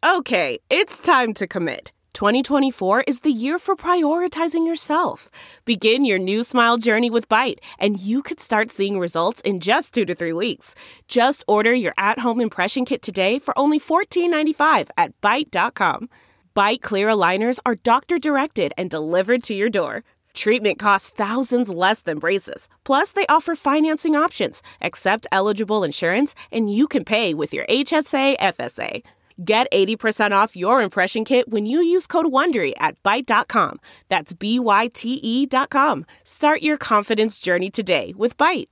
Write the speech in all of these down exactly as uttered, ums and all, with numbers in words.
Okay, it's time to commit. twenty twenty-four is the year for prioritizing yourself. Begin your new smile journey with Byte, and you could start seeing results in just two to three weeks. Just order your at-home impression kit today for only fourteen ninety-five at byte dot com. Byte Clear aligners are doctor-directed and delivered to your door. Treatment costs thousands less than braces. Plus, they offer financing options, accept eligible insurance, and you can pay with your H S A F S A. Get eighty percent off your impression kit when you use code WONDERY at byte dot com. That's B Y T E dot com. Start your confidence journey today with Byte.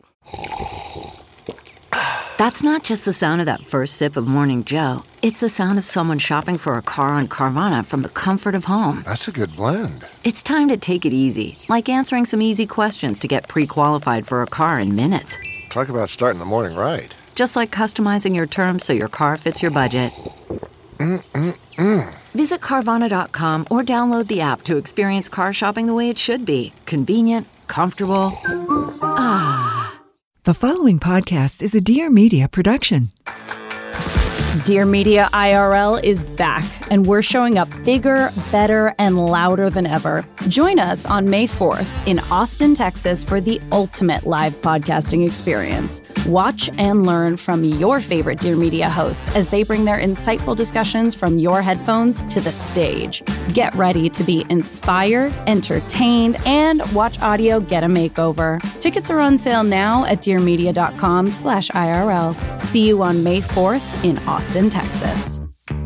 That's not just the sound of that first sip of Morning Joe. It's the sound of someone shopping for a car on Carvana from the comfort of home. That's a good blend. It's time to take it easy, like answering some easy questions to get pre-qualified for a car in minutes. Talk about starting the morning right. Just like customizing your terms so your car fits your budget. Mm-mm-mm. Visit Carvana dot com or download the app to experience car shopping the way it should be. Convenient, comfortable. Ah. The following podcast is a Dear Media production. Dear Media I R L is back, and we're showing up bigger, better, and louder than ever. Join us on May fourth in Austin, Texas for the ultimate live podcasting experience. Watch and learn from your favorite Dear Media hosts as they bring their insightful discussions from your headphones to the stage. Get ready to be inspired, entertained, and watch audio get a makeover. Tickets are on sale now at dear media dot com slash I R L. See you on May fourth in Austin, Texas.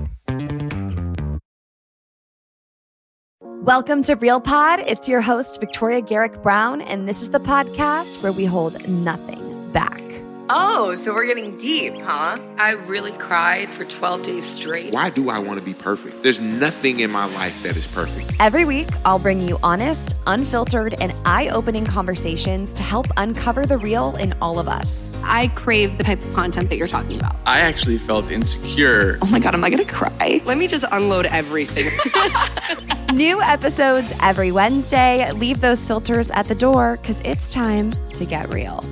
Welcome to Real Pod. It's your host, Victoria Garrick Brown, and this is the podcast where we hold nothing back. Oh, so we're getting deep, huh? I really cried for twelve days straight. Why do I want to be perfect? There's nothing in my life that is perfect. Every week, I'll bring you honest, unfiltered, and eye-opening conversations to help uncover the real in all of us. I crave the type of content that you're talking about. I actually felt insecure. Oh my God, am I going to cry? Let me just unload everything. New episodes every Wednesday. Leave those filters at the door because it's time to get real.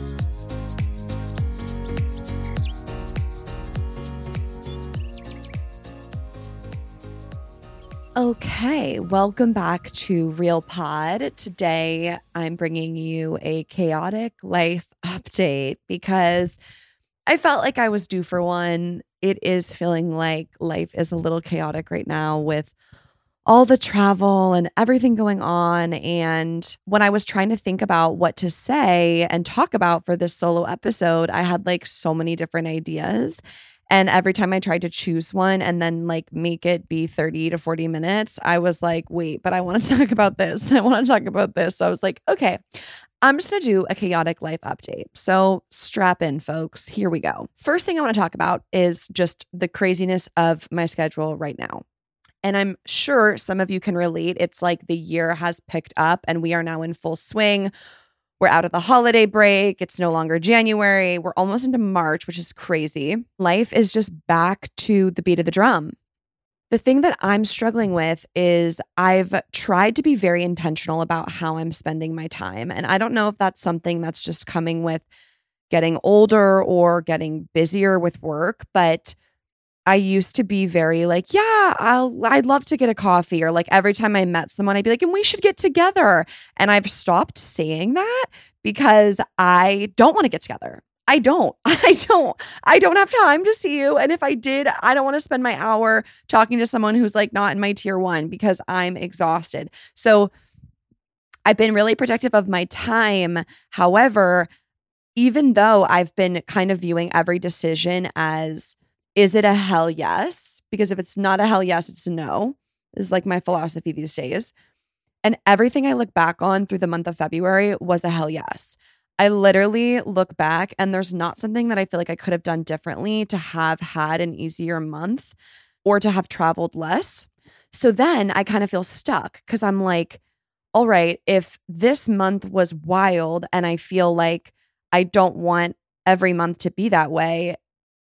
Okay, welcome back to Real Pod. Today, I'm bringing you a chaotic life update because I felt like I was due for one. It is feeling like life is a little chaotic right now with all the travel and everything going on. And when I was trying to think about what to say and talk about for this solo episode, I had like so many different ideas. And every time I tried to choose one and then like make it be thirty to forty minutes, I was like, wait, but I want to talk about this. I want to talk about this. So I was like, okay, I'm just going to do a chaotic life update. So strap in, folks. Here we go. First thing I want to talk about is just the craziness of my schedule right now. And I'm sure some of you can relate. It's like the year has picked up and we are now in full swing. We're out of the holiday break. It's no longer January. We're almost into March, which is crazy. Life is just back to the beat of the drum. The thing that I'm struggling with is I've tried to be very intentional about how I'm spending my time. And I don't know if that's something that's just coming with getting older or getting busier with work, but I used to be very like, yeah, I'll, I'd love to get a coffee. Or like every time I met someone, I'd be like, and we should get together. And I've stopped saying that because I don't want to get together. I don't. I don't. I don't have time to see you. And if I did, I don't want to spend my hour talking to someone who's like not in my tier one because I'm exhausted. So I've been really protective of my time. However, even though I've been kind of viewing every decision as, is it a hell yes? Because if it's not a hell yes, it's a no. This is like my philosophy these days. And everything I look back on through the month of February was a hell yes. I literally look back and there's not something that I feel like I could have done differently to have had an easier month or to have traveled less. So then I kind of feel stuck because I'm like, all right, if this month was wild and I feel like I don't want every month to be that way,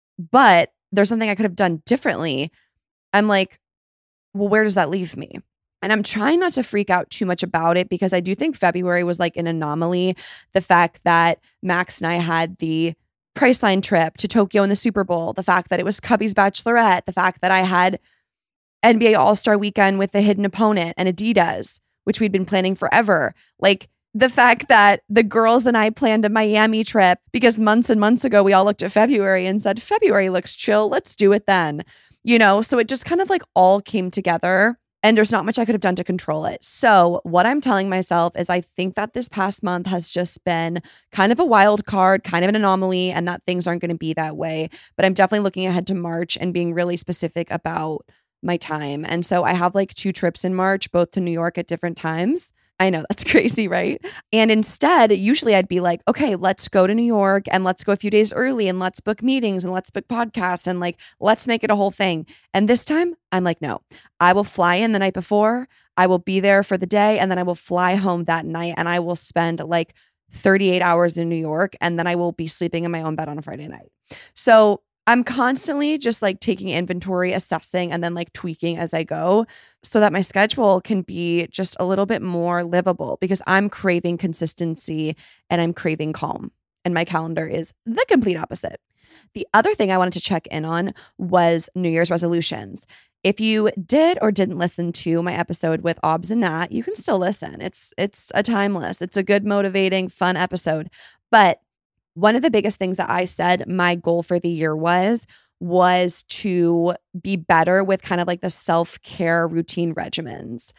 but there's something I could have done differently, I'm like, well, where does that leave me? And I'm trying not to freak out too much about it because I do think February was like an anomaly. The fact that Max and I had the Priceline trip to Tokyo in the Super Bowl, the fact that it was Cubby's Bachelorette, the fact that I had N B A All-Star Weekend with the Hidden Opponent and Adidas, which we'd been planning forever. Like the fact that the girls and I planned a Miami trip because months and months ago, we all looked at February and said, February looks chill. Let's do it then. You know, so it just kind of like all came together and there's not much I could have done to control it. So what I'm telling myself is I think that this past month has just been kind of a wild card, kind of an anomaly, and that things aren't going to be that way. But I'm definitely looking ahead to March and being really specific about my time. And so I have like two trips in March, both to New York at different times. I know that's crazy, right? And instead, usually I'd be like, okay, let's go to New York and let's go a few days early and let's book meetings and let's book podcasts and like, let's make it a whole thing. And this time I'm like, no, I will fly in the night before. I will be there for the day and then I will fly home that night and I will spend like thirty-eight hours in New York and then I will be sleeping in my own bed on a Friday night. So I'm constantly just like taking inventory, assessing, and then like tweaking as I go so that my schedule can be just a little bit more livable because I'm craving consistency and I'm craving calm. And my calendar is the complete opposite. The other thing I wanted to check in on was New Year's resolutions. If you did or didn't listen to my episode with Obs and Nat, you can still listen. It's it's a timeless, it's a good, motivating, fun episode. But one of the biggest things that I said my goal for the year was, was to be better with kind of like the self-care routine regimens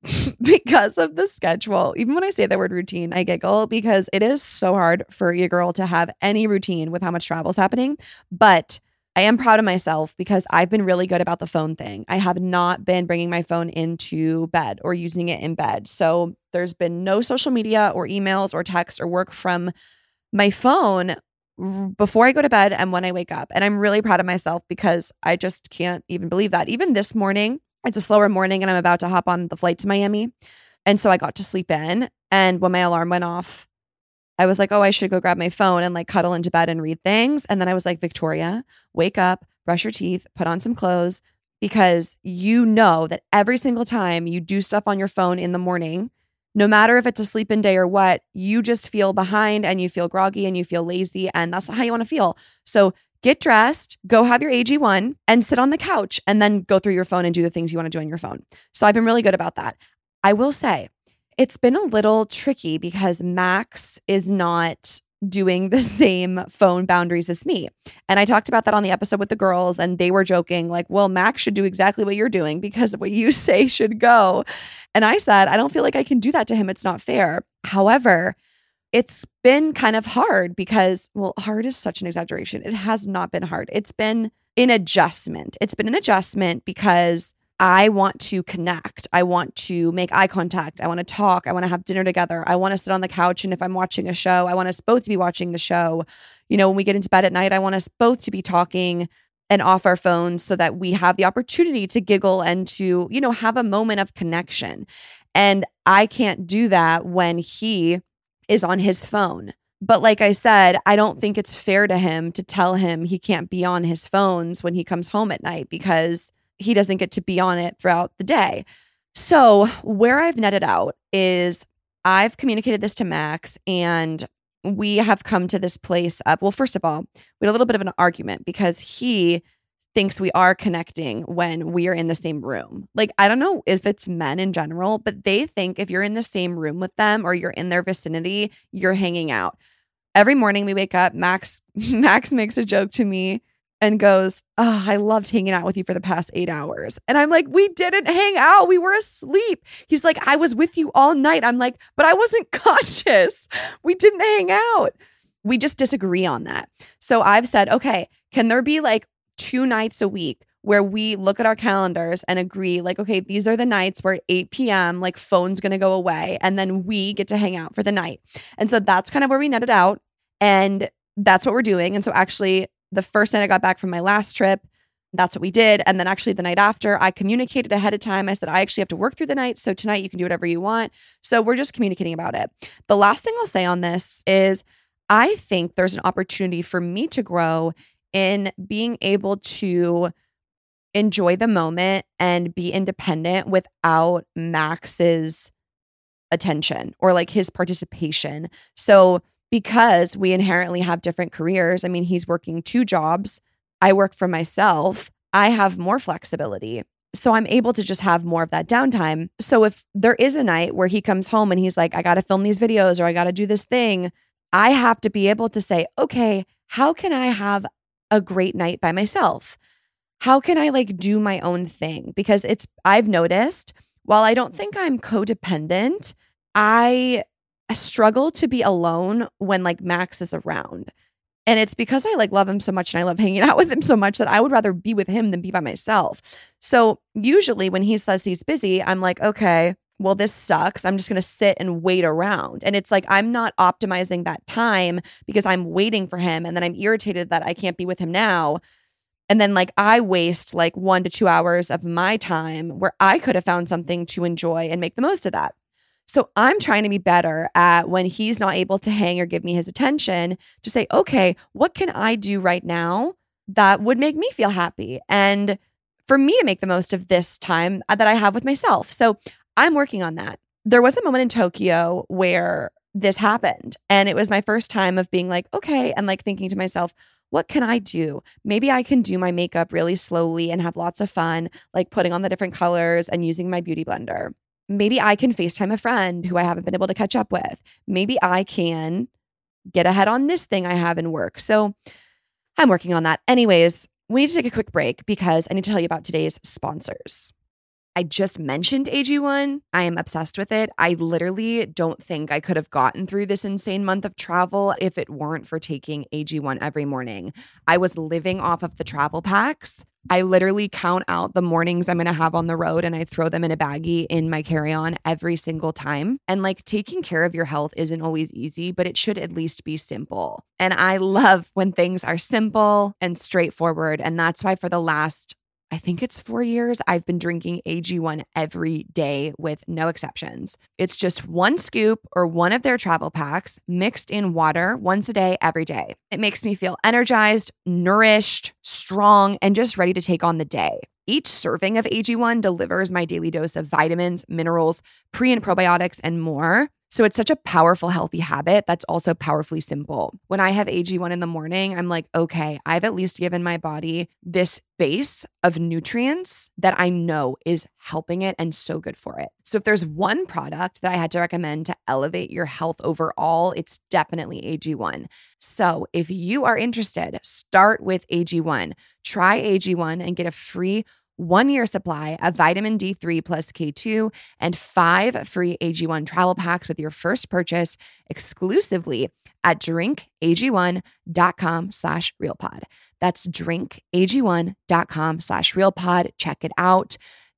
because of the schedule. Even when I say the word routine, I giggle because it is so hard for your girl to have any routine with how much travel is happening. But I am proud of myself because I've been really good about the phone thing. I have not been bringing my phone into bed or using it in bed. So there's been no social media or emails or text or work from my phone before I go to bed and when I wake up. And I'm really proud of myself because I just can't even believe that. Even this morning, it's a slower morning and I'm about to hop on the flight to Miami. And so I got to sleep in. And when my alarm went off, I was like, oh, I should go grab my phone and like cuddle into bed and read things. And then I was like, Victoria, wake up, brush your teeth, put on some clothes, because you know that every single time you do stuff on your phone in the morning, no matter if it's a sleep in day or what, you just feel behind and you feel groggy and you feel lazy. And that's not how you want to feel. So get dressed, go have your A G one and sit on the couch and then go through your phone and do the things you want to do on your phone. So I've been really good about that. I will say it's been a little tricky because Max is not doing the same phone boundaries as me. And I talked about that on the episode with the girls and they were joking like, well, Max should do exactly what you're doing because what you say should go. And I said, I don't feel like I can do that to him. It's not fair. However, it's been kind of hard because, well, hard is such an exaggeration. It has not been hard. It's been an adjustment. It's been an adjustment because I want to connect. I want to make eye contact. I want to talk. I want to have dinner together. I want to sit on the couch. And if I'm watching a show, I want us both to be watching the show. You know, when we get into bed at night, I want us both to be talking and off our phones so that we have the opportunity to giggle and to, you know, have a moment of connection. And I can't do that when he is on his phone. But like I said, I don't think it's fair to him to tell him he can't be on his phones when he comes home at night because he doesn't get to be on it throughout the day. So where I've netted out is I've communicated this to Max and we have come to this place of, well, first of all, we had a little bit of an argument because he thinks we are connecting when we are in the same room. Like, I don't know if it's men in general, but they think if you're in the same room with them or you're in their vicinity, you're hanging out. Every morning we wake up, Max, Max makes a joke to me and goes, oh, I loved hanging out with you for the past eight hours. And I'm like, we didn't hang out. We were asleep. He's like, I was with you all night. I'm like, but I wasn't conscious. We didn't hang out. We just disagree on that. So I've said, okay, can there be like two nights a week where we look at our calendars and agree like, okay, these are the nights where at eight p.m. like phone's going to go away and then we get to hang out for the night. And so that's kind of where we netted out. And that's what we're doing. And so actually, the first night I got back from my last trip, that's what we did. And then actually the night after, I communicated ahead of time. I said, I actually have to work through the night. So tonight you can do whatever you want. So we're just communicating about it. The last thing I'll say on this is I think there's an opportunity for me to grow in being able to enjoy the moment and be independent without Max's attention or like his participation. So because we inherently have different careers. I mean, he's working two jobs. I work for myself. I have more flexibility. So I'm able to just have more of that downtime. So if there is a night where he comes home and he's like, I got to film these videos or I got to do this thing, I have to be able to say, okay, how can I have a great night by myself? How can I like do my own thing? Because it's, I've noticed, while I don't think I'm codependent, I struggle to be alone when like Max is around. And it's because I like love him so much and I love hanging out with him so much that I would rather be with him than be by myself. So usually when he says he's busy, I'm like, okay, well, this sucks. I'm just going to sit and wait around. And it's like, I'm not optimizing that time because I'm waiting for him. And then I'm irritated that I can't be with him now. And then like I waste like one to two hours of my time where I could have found something to enjoy and make the most of that. So I'm trying to be better at when he's not able to hang or give me his attention to say, okay, what can I do right now that would make me feel happy? And for me to make the most of this time that I have with myself. So I'm working on that. There was a moment in Tokyo where this happened. And it was my first time of being like, okay, and like thinking to myself, what can I do? Maybe I can do my makeup really slowly and have lots of fun, like putting on the different colors and using my beauty blender. Maybe I can FaceTime a friend who I haven't been able to catch up with. Maybe I can get ahead on this thing I have in work. So I'm working on that. Anyways, we need to take a quick break because I need to tell you about today's sponsors. I just mentioned A G one. I am obsessed with it. I literally don't think I could have gotten through this insane month of travel if it weren't for taking A G one every morning. I was living off of the travel packs. I literally count out the mornings I'm going to have on the road and I throw them in a baggie in my carry-on every single time. And like taking care of your health isn't always easy, but it should at least be simple. And I love when things are simple and straightforward. And that's why for the last I think it's four years, I've been drinking A G one every day with no exceptions. It's just one scoop or one of their travel packs mixed in water once a day, every day. It makes me feel energized, nourished, strong, and just ready to take on the day. Each serving of A G one delivers my daily dose of vitamins, minerals, pre and probiotics, and more. So it's such a powerful, healthy habit that's also powerfully simple. When I have A G one in the morning, I'm like, okay, I've at least given my body this base of nutrients that I know is helping it and so good for it. So if there's one product that I had to recommend to elevate your health overall, it's definitely A G one. So if you are interested, start with A G one. Try A G one and get a free one-year supply of vitamin D three plus K two and five free A G one travel packs with your first purchase exclusively at drinkag1.com slash realpod. That's drinkag1.com slash realpod. Check it out.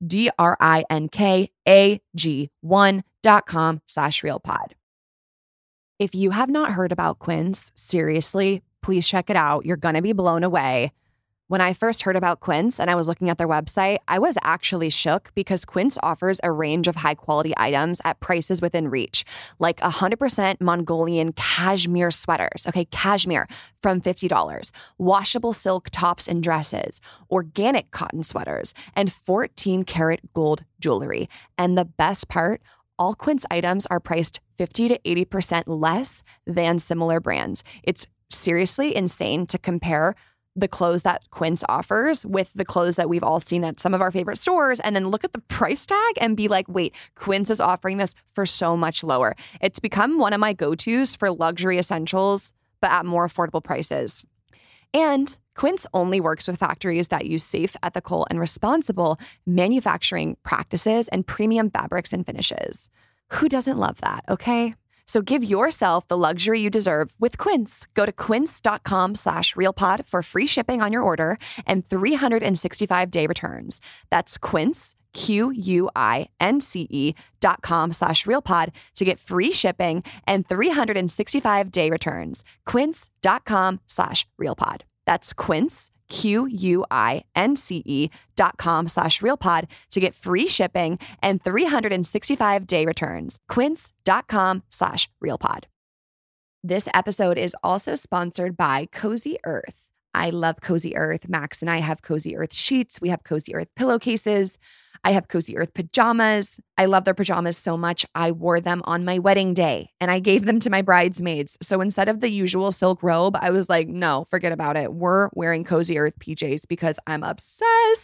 D-R-I-N-K-A-G one.com slash realpod. If you have not heard about Quince, seriously, please check it out. You're going to be blown away. When I first heard about Quince and I was looking at their website, I was actually shook because Quince offers a range of high-quality items at prices within reach, like one hundred percent Mongolian cashmere sweaters, okay, cashmere, from fifty dollars, washable silk tops and dresses, organic cotton sweaters, and fourteen karat gold jewelry. And the best part, all Quince items are priced fifty to eighty percent less than similar brands. It's seriously insane to compare the clothes that Quince offers with the clothes that we've all seen at some of our favorite stores and then look at the price tag and be like, wait, Quince is offering this for so much lower. It's become one of my go-tos for luxury essentials, but at more affordable prices. And Quince only works with factories that use safe, ethical, and responsible manufacturing practices and premium fabrics and finishes. Who doesn't love that, okay? So give yourself the luxury you deserve with Quince. Go to quince.com slash realpod for free shipping on your order and three hundred sixty-five day returns. That's quince, Q-U-I-N-C-E dot com slash realpod to get free shipping and three hundred sixty-five day returns. Quince.com slash realpod. That's quince, Q-U-I-N-C-E dot com slash realpod to get free shipping and three hundred sixty-five day returns. Quince.com slash realpod. This episode is also sponsored by Cozy Earth. I love Cozy Earth. Max and I have Cozy Earth sheets. We have Cozy Earth pillowcases. I have Cozy Earth pajamas. I love their pajamas so much. I wore them on my wedding day and I gave them to my bridesmaids. So instead of the usual silk robe, I was like, no, forget about it. We're wearing Cozy Earth P Js because I'm obsessed.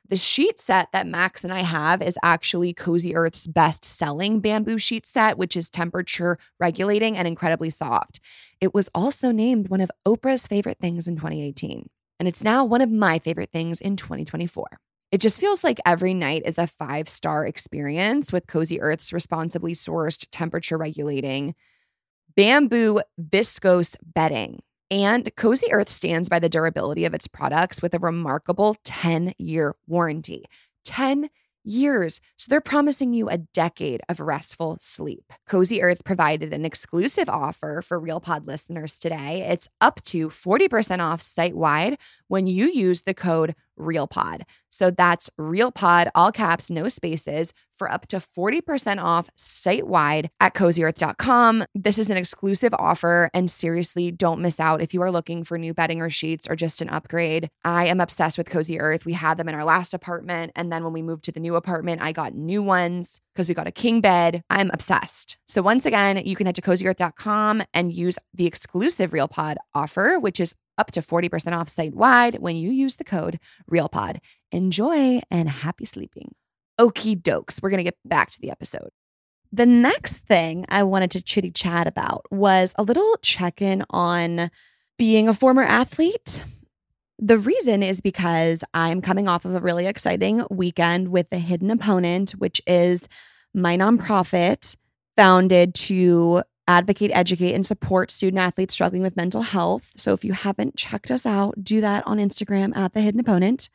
The sheet set that Max and I have is actually Cozy Earth's best-selling bamboo sheet set, which is temperature regulating and incredibly soft. It was also named one of Oprah's favorite things in twenty eighteen, and it's now one of my favorite things in twenty twenty-four. It just feels like every night is a five-star experience with Cozy Earth's responsibly sourced temperature regulating bamboo viscose bedding. And Cozy Earth stands by the durability of its products with a remarkable ten-year warranty. ten years. So they're promising you a decade of restful sleep. Cozy Earth provided an exclusive offer for Real Pod listeners today. It's up to forty percent off site-wide when you use the code RealPod. So that's RealPod, all caps, no spaces, for up to forty percent off site-wide at cozy earth dot com. This is an exclusive offer, and seriously, don't miss out if you are looking for new bedding or sheets or just an upgrade. I am obsessed with Cozy Earth. We had them in our last apartment, and then when we moved to the new apartment, I got new ones because we got a king bed. I'm obsessed. So once again, you can head to cozy earth dot com and use the exclusive RealPod offer, which is up to forty percent off site-wide when you use the code RealPod. Enjoy and happy sleeping. Okie dokes. We're going to get back to the episode. The next thing I wanted to chitty chat about was a little check-in on being a former athlete. The reason is because I'm coming off of a really exciting weekend with The Hidden Opponent, which is my nonprofit founded to advocate, educate, and support student athletes struggling with mental health. So if you haven't checked us out, do that on Instagram at The Hidden Opponent.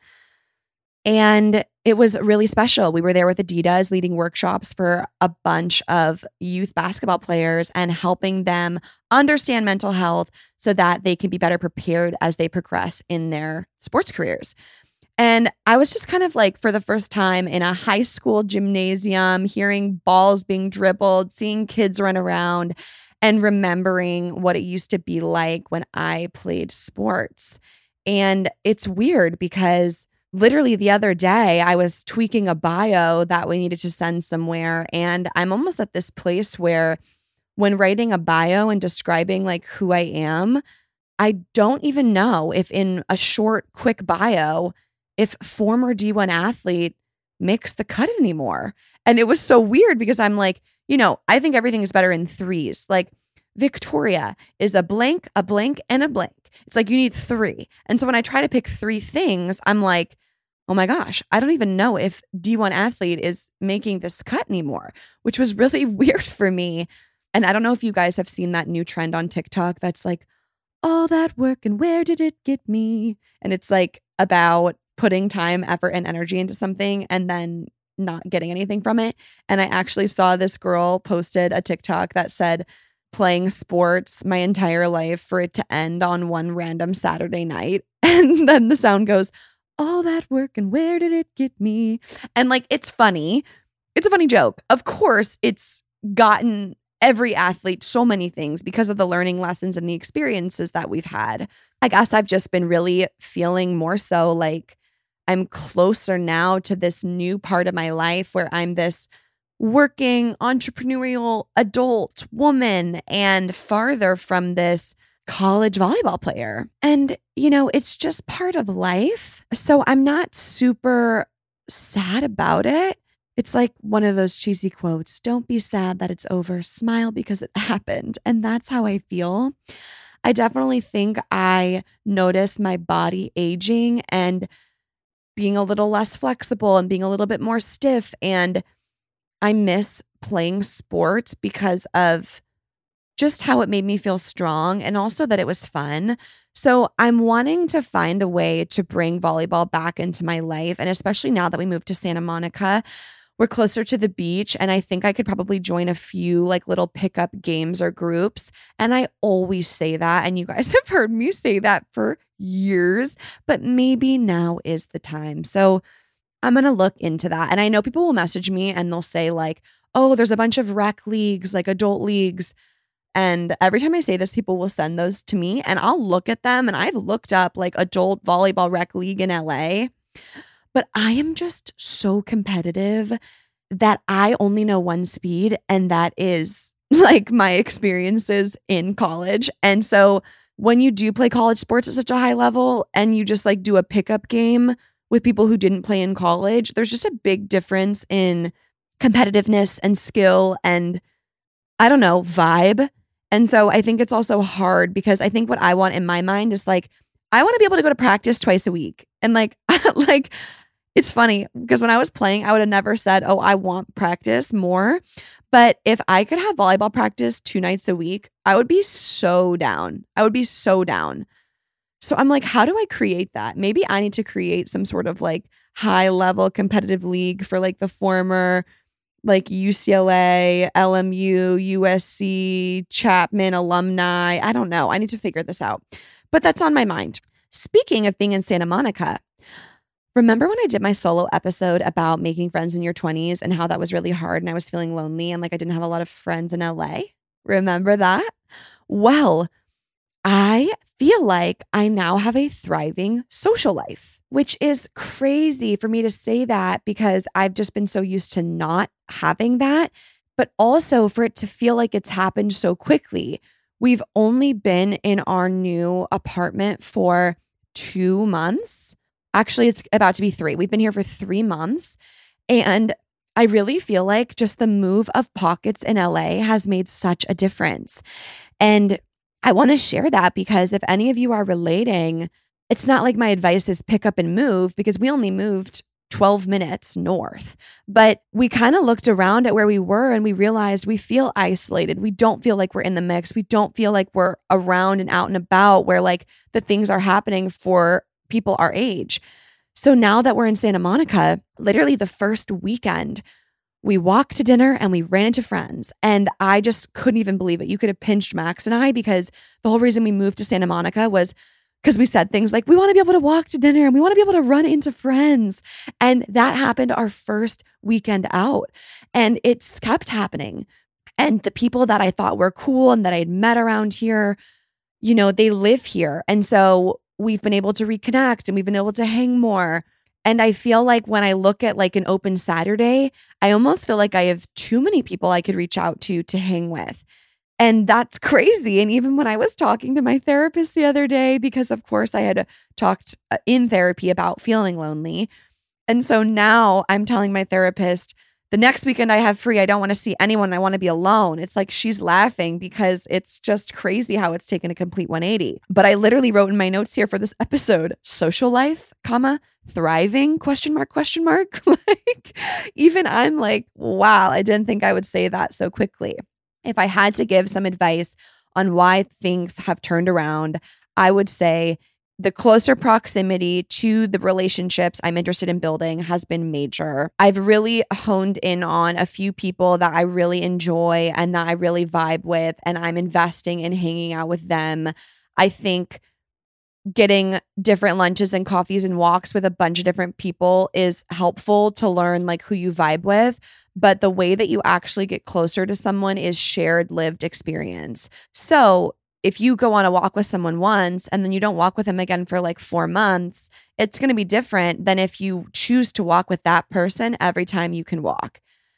And it was really special. We were there with Adidas leading workshops for a bunch of youth basketball players and helping them understand mental health so that they can be better prepared as they progress in their sports careers. And I was just kind of like, for the first time in a high school gymnasium, hearing balls being dribbled, seeing kids run around, and remembering what it used to be like when I played sports. And it's weird because literally the other day, I was tweaking a bio that we needed to send somewhere. And I'm almost at this place where when writing a bio and describing like who I am, I don't even know if in a short, quick bio, if former D one athlete makes the cut anymore. And it was so weird because I'm like, you know, I think everything is better in threes. Like Victoria is a blank, a blank, and a blank. It's like you need three. And so when I try to pick three things, I'm like, oh my gosh, I don't even know if D one athlete is making this cut anymore, which was really weird for me. And I don't know if you guys have seen that new trend on TikTok that's like, all that work and where did it get me? And it's like about putting time, effort, and energy into something and then not getting anything from it. And I actually saw this girl posted a TikTok that said, playing sports my entire life for it to end on one random Saturday night. And then the sound goes, all that work and where did it get me? And like, it's funny. It's a funny joke. Of course, it's gotten every athlete so many things because of the learning lessons and the experiences that we've had. I guess I've just been really feeling more so like I'm closer now to this new part of my life where I'm this working, entrepreneurial adult woman and farther from this college volleyball player. And, you know, it's just part of life. So I'm not super sad about it. It's like one of those cheesy quotes, don't be sad that it's over, smile because it happened. And that's how I feel. I definitely think I notice my body aging and being a little less flexible and being a little bit more stiff. And I miss playing sports because of just how it made me feel strong and also that it was fun. So I'm wanting to find a way to bring volleyball back into my life. And especially now that we moved to Santa Monica, we're closer to the beach. And I think I could probably join a few like little pickup games or groups. And I always say that. And you guys have heard me say that for years, but maybe now is the time. So I'm going to look into that. And I know people will message me and they'll say like, oh, there's a bunch of rec leagues, like adult leagues. And every time I say this, people will send those to me and I'll look at them. And I've looked up like adult volleyball rec league in L A, but I am just so competitive that I only know one speed, and that is like my experiences in college. And so when you do play college sports at such a high level and you just like do a pickup game with people who didn't play in college. There's just a big difference in competitiveness and skill and, I don't know, vibe. And so I think it's also hard because I think what I want in my mind is like, I want to be able to go to practice twice a week. And like, like it's funny because when I was playing, I would have never said, oh, I want practice more. But if I could have volleyball practice two nights a week, I would be so down. I would be so down. So I'm like, how do I create that? Maybe I need to create some sort of like high level competitive league for like the former like U C L A, L M U, U S C, Chapman alumni. I don't know. I need to figure this out. But that's on my mind. Speaking of being in Santa Monica, remember when I did my solo episode about making friends in your twenties and how that was really hard and I was feeling lonely and like I didn't have a lot of friends in L A? Remember that? Well, I feel like I now have a thriving social life, which is crazy for me to say that because I've just been so used to not having that, but also for it to feel like it's happened so quickly. We've only been in our new apartment for two months. Actually, it's about to be three. We've been here for three months. And I really feel like just the move of Pockets in L A has made such a difference. And I want to share that because if any of you are relating, it's not like my advice is pick up and move because we only moved twelve minutes north. But we kind of looked around at where we were and we realized we feel isolated. We don't feel like we're in the mix. We don't feel like we're around and out and about where like the things are happening for people our age. So now that we're in Santa Monica, literally the first weekend, we walked to dinner and we ran into friends. And I just couldn't even believe it. You could have pinched Max and I because the whole reason we moved to Santa Monica was because we said things like, we want to be able to walk to dinner and we want to be able to run into friends. And that happened our first weekend out. And it's kept happening. And the people that I thought were cool and that I had met around here, you know, they live here. And so we've been able to reconnect and we've been able to hang more. And I feel like when I look at like an open Saturday, I almost feel like I have too many people I could reach out to to hang with. And that's crazy. And even when I was talking to my therapist the other day, because of course I had talked in therapy about feeling lonely. And so now I'm telling my therapist, the next weekend I have free, I don't want to see anyone. I want to be alone. It's like she's laughing because it's just crazy how it's taken a complete one eighty. But I literally wrote in my notes here for this episode, social life, comma, thriving, question mark, question mark. Like, even I'm like, wow, I didn't think I would say that so quickly. If I had to give some advice on why things have turned around, I would say the closer proximity to the relationships I'm interested in building has been major. I've really honed in on a few people that I really enjoy and that I really vibe with, and I'm investing in hanging out with them. I think getting different lunches and coffees and walks with a bunch of different people is helpful to learn like who you vibe with. But the way that you actually get closer to someone is shared lived experience. So if you go on a walk with someone once and then you don't walk with them again for like four months, it's going to be different than if you choose to walk with that person every time you can walk.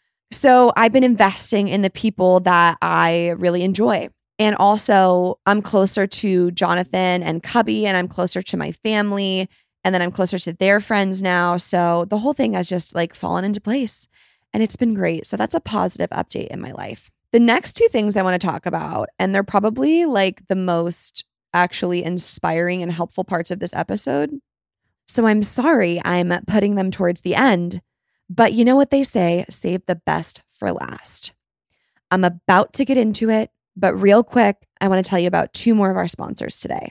So I've been investing in the people that I really enjoy. And also I'm closer to Jonathan and Cubby, and I'm closer to my family, and then I'm closer to their friends now. So the whole thing has just like fallen into place and it's been great. So that's a positive update in my life. The next two things I want to talk about, and they're probably like the most actually inspiring and helpful parts of this episode. So I'm sorry I'm putting them towards the end, but you know what they say, save the best for last. I'm about to get into it, but real quick, I want to tell you about two more of our sponsors today.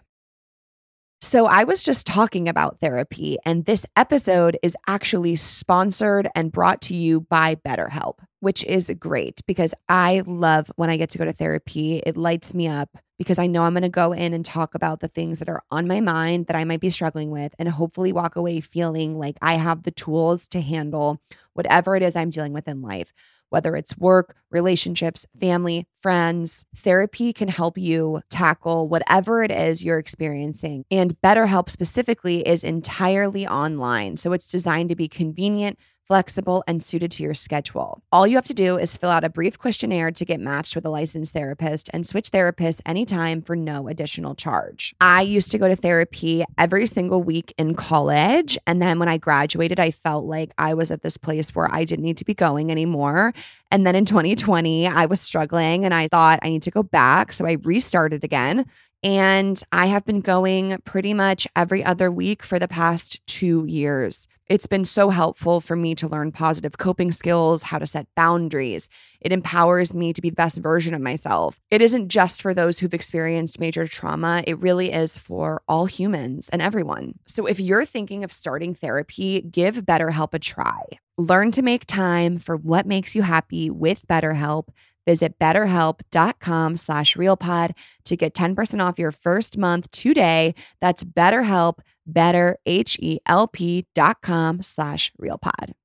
So I was just talking about therapy, and this episode is actually sponsored and brought to you by BetterHelp, which is great because I love when I get to go to therapy. It lights me up because I know I'm going to go in and talk about the things that are on my mind that I might be struggling with, and hopefully walk away feeling like I have the tools to handle whatever it is I'm dealing with in life. Whether it's work, relationships, family, friends, therapy can help you tackle whatever it is you're experiencing. And BetterHelp specifically is entirely online. So it's designed to be convenient, flexible, and suited to your schedule. All you have to do is fill out a brief questionnaire to get matched with a licensed therapist and switch therapists anytime for no additional charge. I used to go to therapy every single week in college. And then when I graduated, I felt like I was at this place where I didn't need to be going anymore. And then in twenty twenty, I was struggling and I thought I need to go back. So I restarted again. And I have been going pretty much every other week for the past two years. It's been so helpful for me to learn positive coping skills, how to set boundaries. It empowers me to be the best version of myself. It isn't just for those who've experienced major trauma. It really is for all humans and everyone. So if you're thinking of starting therapy, give BetterHelp a try. Learn to make time for what makes you happy with BetterHelp. Visit betterhelp.com slash realpod to get ten percent off your first month today. That's BetterHelp, better, H E L P dot com slash realpod.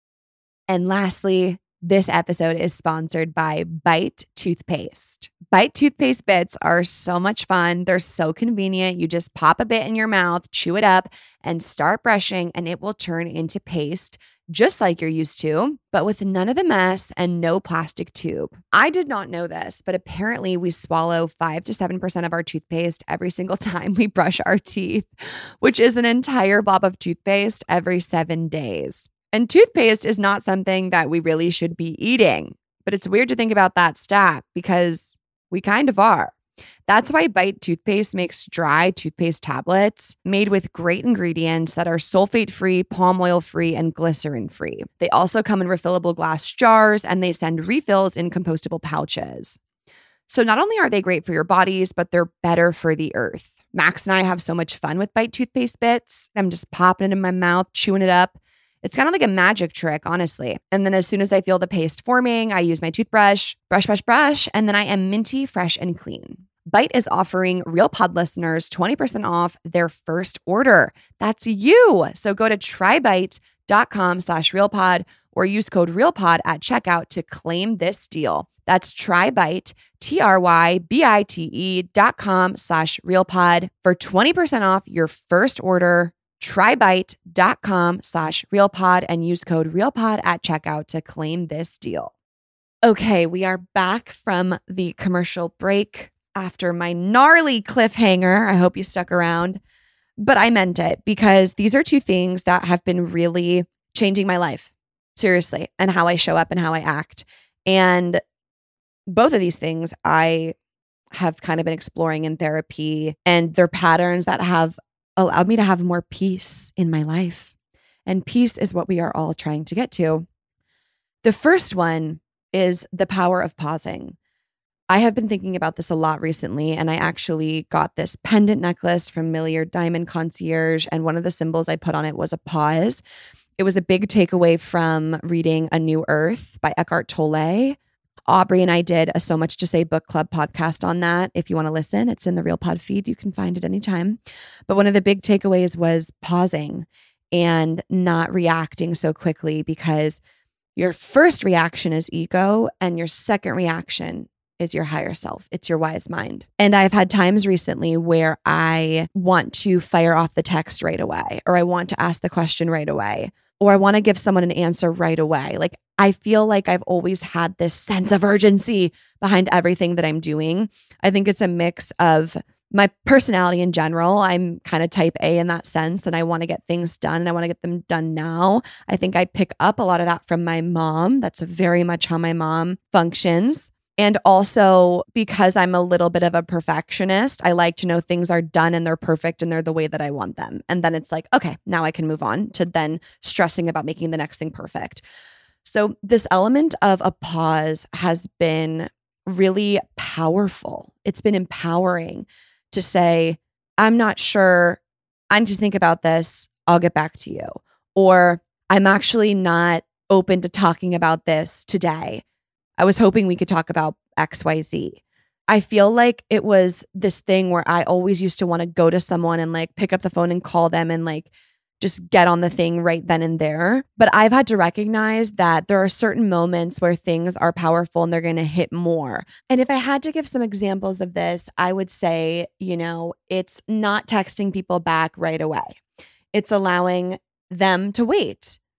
And lastly, this episode is sponsored by Bite Toothpaste. Bite Toothpaste bits are so much fun. They're so convenient. You just pop a bit in your mouth, chew it up, and start brushing, and it will turn into paste just like you're used to, but with none of the mess and no plastic tube. I did not know this, but apparently we swallow five to seven percent of our toothpaste every single time we brush our teeth, which is an entire blob of toothpaste every seven days. And toothpaste is not something that we really should be eating, but it's weird to think about that stat because we kind of are. That's why Bite Toothpaste makes dry toothpaste tablets made with great ingredients that are sulfate-free, palm oil-free, and glycerin-free. They also come in refillable glass jars, and they send refills in compostable pouches. So not only are they great for your bodies, but they're better for the earth. Max and I have so much fun with Bite Toothpaste bits. I'm just popping it in my mouth, chewing it up. It's kind of like a magic trick, honestly. And then as soon as I feel the paste forming, I use my toothbrush, brush, brush, brush, and then I am minty, fresh, and clean. Bite is offering RealPod listeners twenty percent off their first order. That's you. So go to trybite.com slash RealPod or use code RealPod at checkout to claim this deal. That's trybite, T-R-Y-B-I-T-E dot com slash RealPod for twenty percent off your first order. Trybite.com slash RealPod and use code RealPod at checkout to claim this deal. Okay, we are back from the commercial break after my gnarly cliffhanger. I hope you stuck around, but I meant it because these are two things that have been really changing my life, seriously, and how I show up and how I act. And both of these things I have kind of been exploring in therapy, and they're patterns that have allowed me to have more peace in my life. And peace is what we are all trying to get to. The first one is the power of pausing. I have been thinking about this a lot recently, and I actually got this pendant necklace from Milliard Diamond Concierge, and one of the symbols I put on it was a pause. It was a big takeaway from reading A New Earth by Eckhart Tolle. Aubrey and I did a So Much to Say book club podcast on that. If you want to listen, it's in the RealPod feed. You can find it anytime. But one of the big takeaways was pausing and not reacting so quickly, because your first reaction is ego and your second reaction is your higher self. It's your wise mind. And I've had times recently where I want to fire off the text right away, or I want to ask the question right away, or I want to give someone an answer right away. Like, I feel like I've always had this sense of urgency behind everything that I'm doing. I think it's a mix of my personality in general. I'm kind of type A in that sense, and I want to get things done and I want to get them done now. I think I pick up a lot of that from my mom. That's very much how my mom functions. And also because I'm a little bit of a perfectionist, I like to know things are done and they're perfect and they're the way that I want them. And then it's like, okay, now I can move on to then stressing about making the next thing perfect. So this element of a pause has been really powerful. It's been empowering to say, I'm not sure. I need to think about this. I'll get back to you. Or I'm actually not open to talking about this today. I was hoping we could talk about X Y Z. I feel like it was this thing where I always used to want to go to someone and like pick up the phone and call them and like just get on the thing right then and there. But I've had to recognize that there are certain moments where things are powerful and they're going to hit more. And if I had to give some examples of this, I would say, you know, it's not texting people back right away. It's allowing them to wait.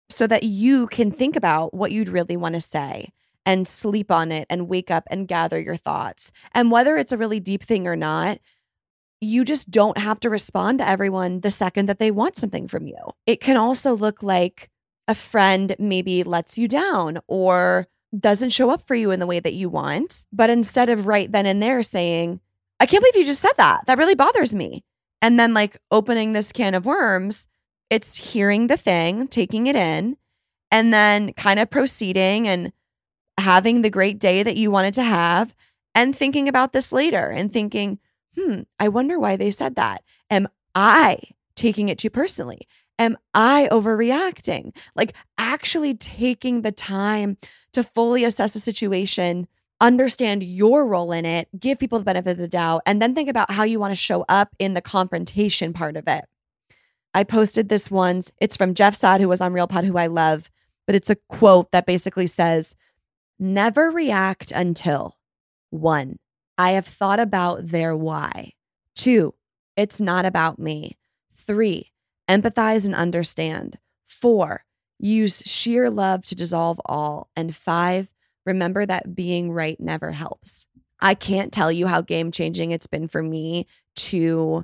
so that you can think about what you'd really want to say and sleep on it and wake up and gather your thoughts. And whether it's a really deep thing or not, you just don't have to respond to everyone the second that they want something from you. It can also look like a friend maybe lets you down or doesn't show up for you in the way that you want. But instead of right then and there saying, I can't believe you just said that. That really bothers me. And then like opening this can of worms, it's hearing the thing, taking it in, and then kind of proceeding and having the great day that you wanted to have and thinking about this later and thinking, hmm, I wonder why they said that. Am I taking it too personally? Am I overreacting? Like actually taking the time to fully assess a situation, understand your role in it, give people the benefit of the doubt, and then think about how you want to show up in the confrontation part of it. I posted this once. It's from Jeff Saad, who was on Real Pod, who I love, but it's a quote that basically says, never react until one, I have thought about their why. Two, it's not about me. Three, empathize and understand. Four, use sheer love to dissolve all. And five, remember that being right never helps. I can't tell you how game-changing it's been for me to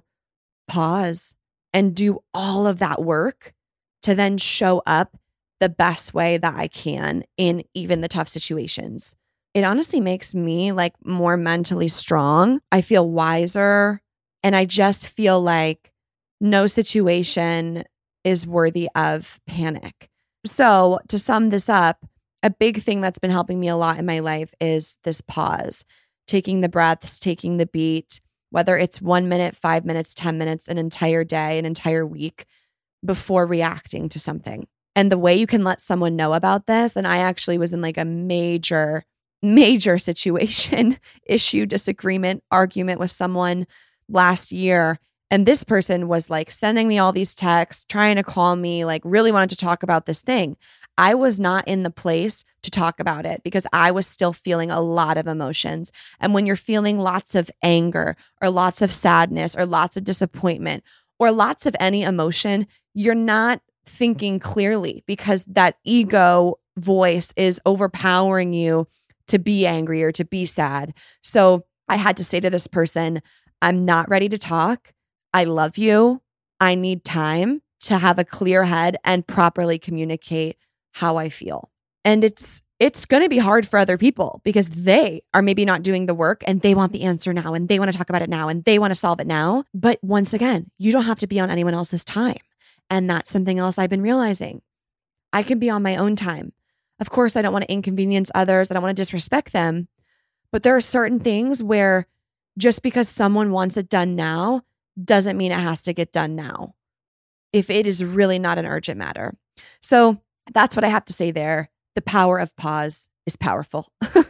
pause and do all of that work to then show up the best way that I can in even the tough situations. It honestly makes me like more mentally strong. I feel wiser, and I just feel like no situation is worthy of panic. So to sum this up, a big thing that's been helping me a lot in my life is this pause, taking the breaths, taking the beat, whether it's one minute, five minutes, ten minutes, an entire day, an entire week before reacting to something. And the way you can let someone know about this, and I actually was in like a major, major situation, issue, disagreement, argument with someone last year. And this person was like sending me all these texts, trying to call me, like really wanted to talk about this thing. I was not in the place to talk about it because I was still feeling a lot of emotions. And when you're feeling lots of anger or lots of sadness or lots of disappointment or lots of any emotion, you're not thinking clearly because that ego voice is overpowering you to be angry or to be sad. So I had to say to this person, I'm not ready to talk. I love you. I need time to have a clear head and properly communicate how I feel. And it's it's going to be hard for other people because they are maybe not doing the work and they want the answer now and they want to talk about it now and they want to solve it now. But once again, you don't have to be on anyone else's time. And that's something else I've been realizing. I can be on my own time. Of course, I don't want to inconvenience others. I don't want to disrespect them. But there are certain things where just because someone wants it done now doesn't mean it has to get done now if it is really not an urgent matter. So that's what I have to say there. The power of pause is powerful.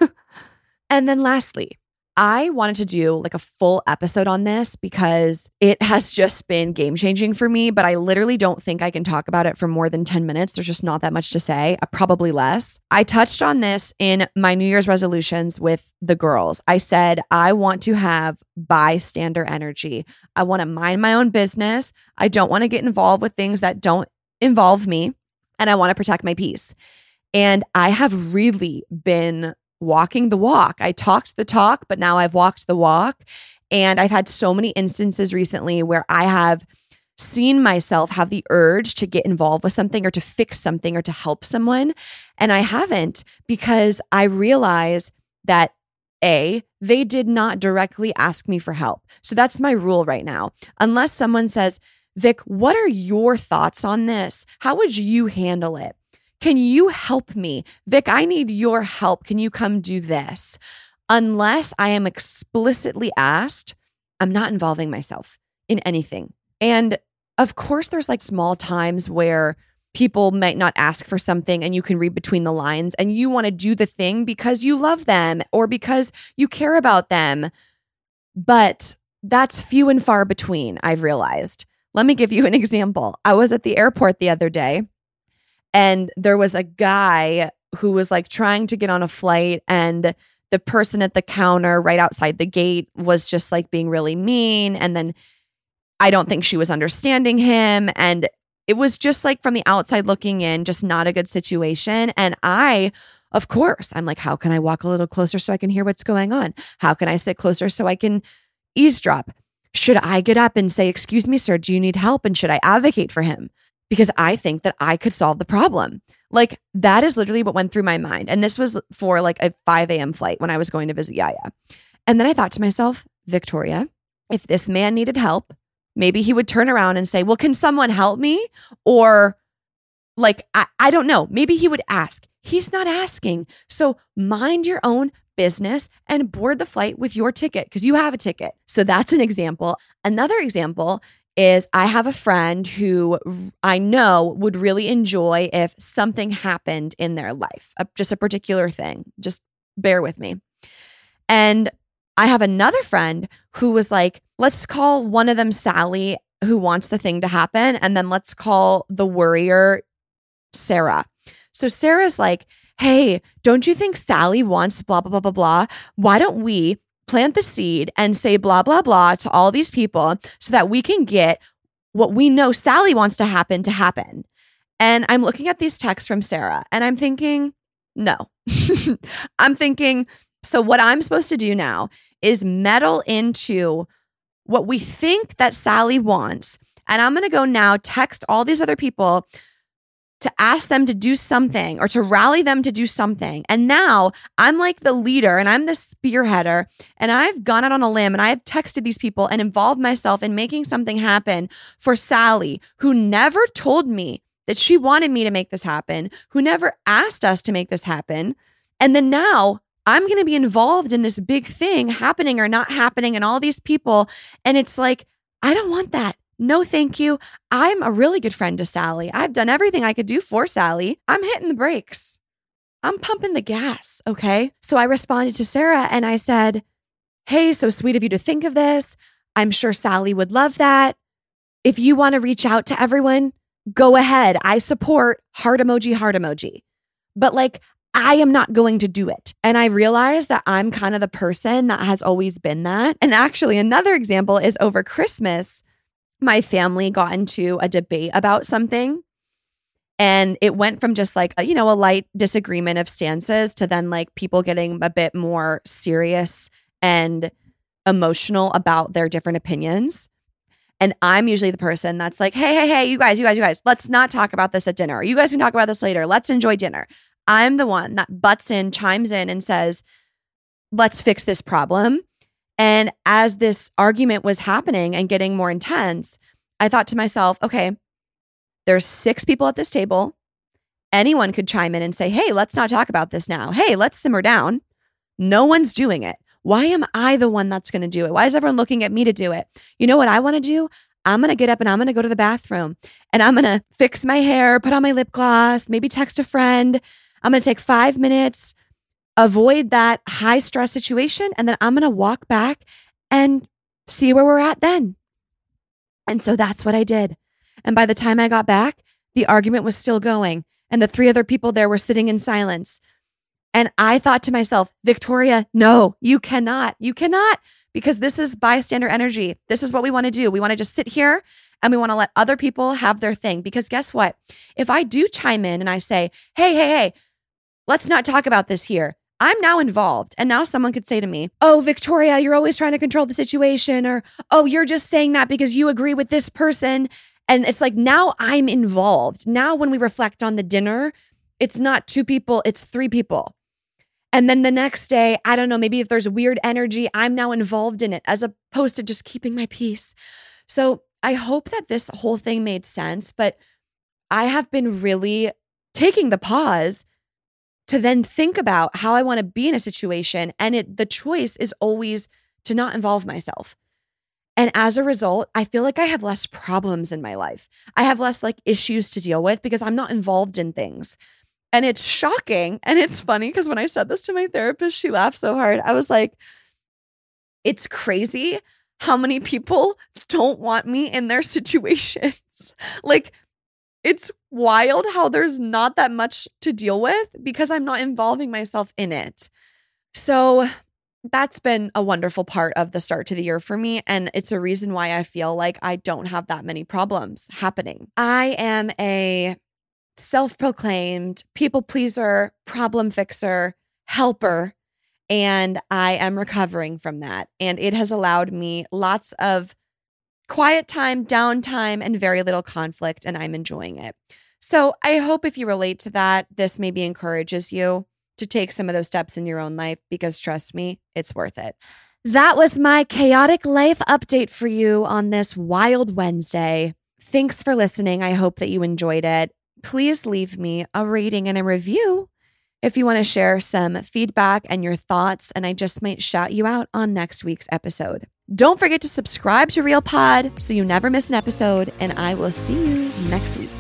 And then lastly, I wanted to do like a full episode on this because it has just been game changing for me, but I literally don't think I can talk about it for more than ten minutes. There's just not that much to say, uh, probably less. I touched on this in my New Year's resolutions with the girls. I said, I want to have bystander energy. I want to mind my own business. I don't want to get involved with things that don't involve me, and I want to protect my peace. And I have really been walking the walk. I talked the talk, but now I've walked the walk. And I've had so many instances recently where I have seen myself have the urge to get involved with something or to fix something or to help someone. And I haven't because I realize that A, they did not directly ask me for help. So that's my rule right now. Unless someone says, Vic, what are your thoughts on this? How would you handle it? Can you help me? Vic, I need your help. Can you come do this? Unless I am explicitly asked, I'm not involving myself in anything. And of course, there's like small times where people might not ask for something and you can read between the lines and you want to do the thing because you love them or because you care about them. But that's few and far between, I've realized. Let me give you an example. I was at the airport the other day and there was a guy who was like trying to get on a flight, and the person at the counter right outside the gate was just like being really mean. And then I don't think she was understanding him. And It was just like from the outside looking in, just not a good situation. And I, of course, I'm like, how can I walk a little closer so I can hear what's going on? How can I sit closer so I can eavesdrop? Should I get up and say, excuse me, sir, do you need help? And should I advocate for him? Because I think that I could solve the problem. Like that is literally what went through my mind. And this was for like a five a.m. flight when I was going to visit Yaya. And then I thought to myself, Victoria, if this man needed help, maybe he would turn around and say, well, can someone help me? Or like, I, I don't know. Maybe he would ask. He's not asking. So mind your own business and board the flight with your ticket because you have a ticket. So that's an example. Another example is I have a friend who I know would really enjoy if something happened in their life, a, just a particular thing. Just bear with me. And I have another friend who was like, let's call one of them Sally, who wants the thing to happen. And then let's call the worrier Sarah. So Sarah's like, hey, don't you think Sally wants blah, blah, blah, blah, blah? Why don't we plant the seed and say blah, blah, blah to all these people so that we can get what we know Sally wants to happen to happen? And I'm looking at these texts from Sarah and I'm thinking, no. I'm thinking, so what I'm supposed to do now is meddle into what we think that Sally wants. And I'm going to go now text all these other people to ask them to do something or to rally them to do something. And now I'm like the leader and I'm the spearheader and I've gone out on a limb and I've texted these people and involved myself in making something happen for Sally, who never told me that she wanted me to make this happen, who never asked us to make this happen. And then now I'm going to be involved in this big thing happening or not happening and all these people. And it's like, I don't want that. No, thank you. I'm a really good friend to Sally. I've done everything I could do for Sally. I'm hitting the brakes. I'm pumping the gas. Okay. So I responded to Sarah and I said, hey, so sweet of you to think of this. I'm sure Sally would love that. If you want to reach out to everyone, go ahead. I support heart emoji, heart emoji. But like, I am not going to do it. And I realized that I'm kind of the person that has always been that. And actually, another example is over Christmas, my family got into a debate about something. And it went from just like, a, you know, a light disagreement of stances to then like people getting a bit more serious and emotional about their different opinions. And I'm usually the person that's like, hey, hey, hey, you guys, you guys, you guys, let's not talk about this at dinner. You guys can talk about this later. Let's enjoy dinner. I'm the one that butts in, chimes in and says, let's fix this problem. And as this argument was happening and getting more intense, I thought to myself, okay, there's six people at this table. Anyone could chime in and say, hey, let's not talk about this now. Hey, let's simmer down. No one's doing it. Why am I the one that's going to do it? Why is everyone looking at me to do it? You know what I want to do? I'm going to get up and I'm going to go to the bathroom and I'm going to fix my hair, put on my lip gloss, maybe text a friend. I'm going to take five minutes, avoid that high stress situation, and then I'm going to walk back and see where we're at then. And so that's what I did. And by the time I got back, the argument was still going and the three other people there were sitting in silence. And I thought to myself, Victoria, no, you cannot. You cannot, because this is bystander energy. This is what we want to do. We want to just sit here and we want to let other people have their thing. Because guess what? If I do chime in and I say, hey, hey, hey, let's not talk about this here, I'm now involved. And now someone could say to me, oh, Victoria, you're always trying to control the situation. Or, oh, you're just saying that because you agree with this person. And it's like, now I'm involved. Now when we reflect on the dinner, it's not two people, it's three people. And then the next day, I don't know, maybe if there's weird energy, I'm now involved in it as opposed to just keeping my peace. So I hope that this whole thing made sense, but I have been really taking the pause to then think about how I want to be in a situation. And it, the choice is always to not involve myself. And as a result, I feel like I have less problems in my life. I have less like issues to deal with because I'm not involved in things. And it's shocking. And it's funny because when I said this to my therapist, she laughed so hard. I was like, it's crazy how many people don't want me in their situations. Like, it's wild how there's not that much to deal with because I'm not involving myself in it. So that's been a wonderful part of the start to the year for me. And it's a reason why I feel like I don't have that many problems happening. I am a self-proclaimed people pleaser, problem fixer, helper, and I am recovering from that. And it has allowed me lots of quiet time, downtime, and very little conflict, and I'm enjoying it. So I hope if you relate to that, this maybe encourages you to take some of those steps in your own life, because trust me, it's worth it. That was my chaotic life update for you on this wild Wednesday. Thanks for listening. I hope that you enjoyed it. Please leave me a rating and a review if you want to share some feedback and your thoughts, and I just might shout you out on next week's episode. Don't forget to subscribe to Real Pod so you never miss an episode, and I will see you next week.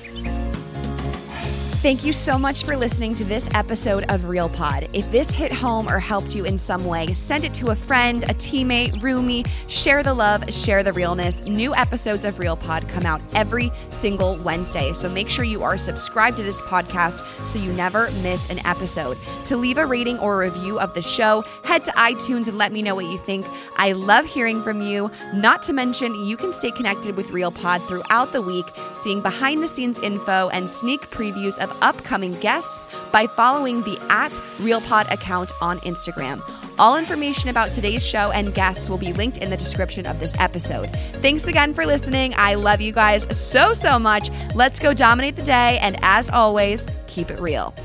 Thank you so much for listening to this episode of Real Pod. If this hit home or helped you in some way, send it to a friend, a teammate, roomie. Share the love, share the realness. New episodes of Real Pod come out every single Wednesday, so make sure you are subscribed to this podcast so you never miss an episode. To leave a rating or a review of the show, head to iTunes and let me know what you think. I love hearing from you. Not to mention, you can stay connected with Real Pod throughout the week, seeing behind-the-scenes info and sneak previews of upcoming guests by following the at RealPod account on Instagram. All information about today's show and guests will be linked in the description of this episode. Thanks again for listening. I love you guys so, so much. Let's go dominate the day. And as always, keep it real.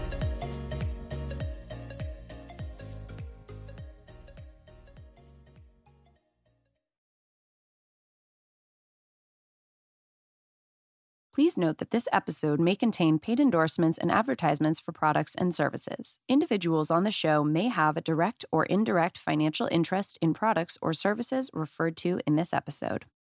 Please note that this episode may contain paid endorsements and advertisements for products and services. Individuals on the show may have a direct or indirect financial interest in products or services referred to in this episode.